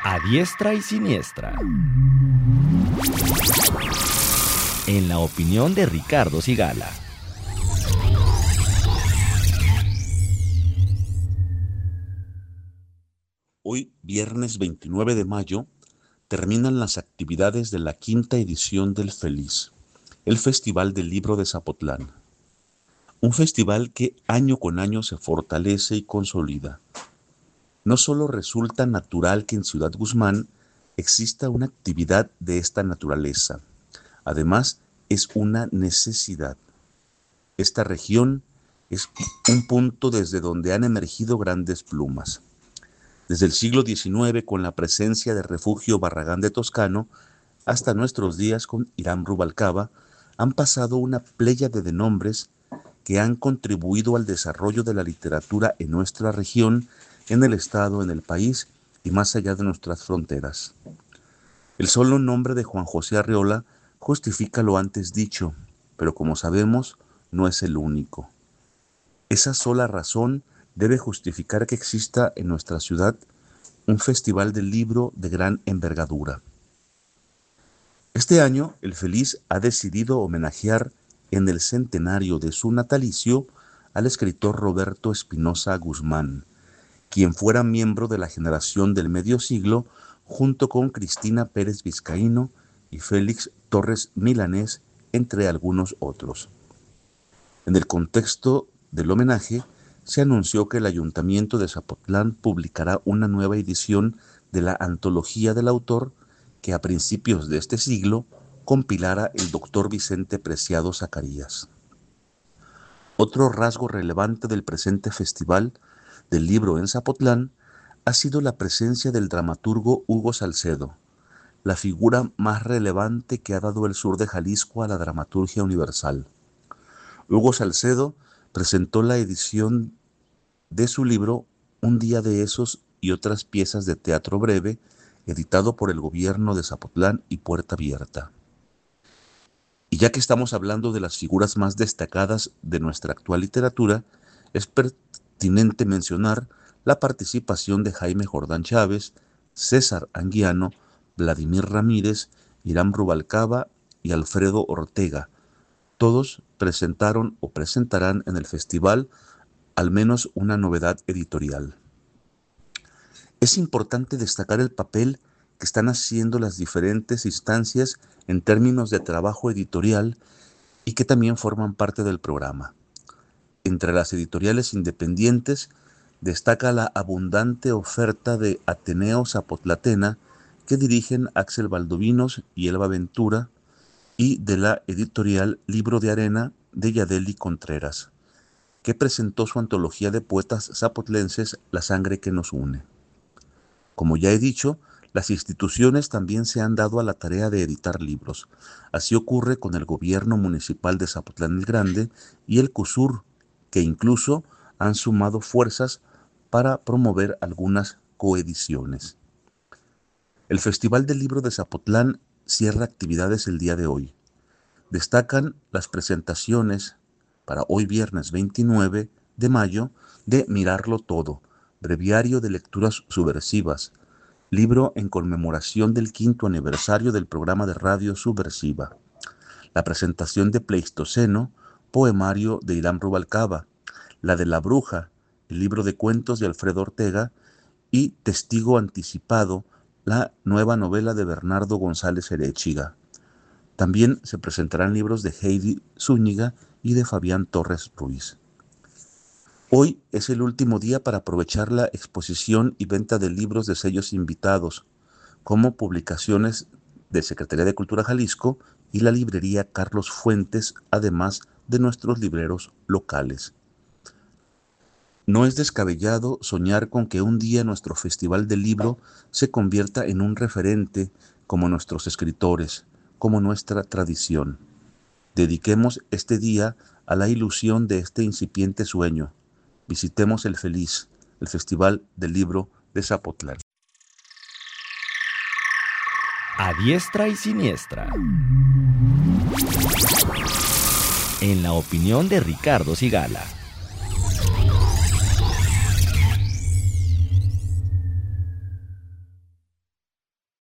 A diestra y siniestra. En la opinión de Ricardo Sigala. Hoy, viernes 29 de mayo, terminan las actividades de la quinta edición del FELIZ, el Festival del Libro de Zapotlán. Un festival que año con año se fortalece y consolida. No solo resulta natural que en Ciudad Guzmán exista una actividad de esta naturaleza, además es una necesidad. Esta región es un punto desde donde han emergido grandes plumas. Desde el siglo XIX, con la presencia de Refugio Barragán de Toscano, hasta nuestros días con Hiram Rubalcaba, han pasado una pléyade de nombres que han contribuido al desarrollo de la literatura en nuestra región, en el estado, en el país y más allá de nuestras fronteras. El solo nombre de Juan José Arreola justifica lo antes dicho, pero como sabemos, no es el único. Esa sola razón debe justificar que exista en nuestra ciudad un festival del libro de gran envergadura. Este año, el FELIZ ha decidido homenajear en el centenario de su natalicio al escritor Roberto Espinosa Guzmán, quien fuera miembro de la generación del medio siglo, junto con Cristina Pérez Vizcaíno y Félix Torres Milanés, entre algunos otros. En el contexto del homenaje, se anunció que el Ayuntamiento de Zapotlán publicará una nueva edición de la antología del autor que a principios de este siglo compilara el doctor Vicente Preciado Zacarías. Otro rasgo relevante del presente festival del libro en Zapotlán ha sido la presencia del dramaturgo Hugo Salcedo, la figura más relevante que ha dado el sur de Jalisco a la dramaturgia universal. Hugo Salcedo presentó la edición de su libro Un día de esos y otras piezas de teatro breve, editado por el gobierno de Zapotlán y Puerta Abierta. Y ya que estamos hablando de las figuras más destacadas de nuestra actual literatura, es pertinente mencionar la participación de Jaime Jordán Chávez, César Anguiano, Vladimir Ramírez, Hiram Rubalcaba y Alfredo Ortega. Todos presentaron o presentarán en el festival al menos una novedad editorial. Es importante destacar el papel que están haciendo las diferentes instancias en términos de trabajo editorial y que también forman parte del programa. Entre las editoriales independientes destaca la abundante oferta de Ateneo Zapotlatena que dirigen Axel Valdovinos y Elba Ventura y de la editorial Libro de Arena de Yadeli Contreras, que presentó su antología de poetas zapotlenses La sangre que nos une. Como ya he dicho, las instituciones también se han dado a la tarea de editar libros. Así ocurre con el gobierno municipal de Zapotlán el Grande y el CUSUR, que incluso han sumado fuerzas para promover algunas coediciones. El Festival del Libro de Zapotlán cierra actividades el día de hoy. Destacan las presentaciones para hoy viernes 29 de mayo de Mirarlo Todo, breviario de lecturas subversivas, libro en conmemoración del 5º aniversario del programa de radio Subversiva. La presentación de Pleistoceno, poemario de Hiram Rubalcaba, la de La Bruja, el libro de cuentos de Alfredo Ortega, y Testigo Anticipado, la nueva novela de Bernardo González Eréchiga. También se presentarán libros de Heidi Zúñiga y de Fabián Torres Ruiz. Hoy es el último día para aprovechar la exposición y venta de libros de sellos invitados, como Publicaciones de Secretaría de Cultura Jalisco y la librería Carlos Fuentes, además de nuestros libreros locales. No es descabellado soñar con que un día nuestro Festival del Libro se convierta en un referente como nuestros escritores, como nuestra tradición. Dediquemos este día a la ilusión de este incipiente sueño. Visitemos el FELIZ, el Festival del Libro de Zapotlán. A diestra y siniestra. En la opinión de Ricardo Sigala.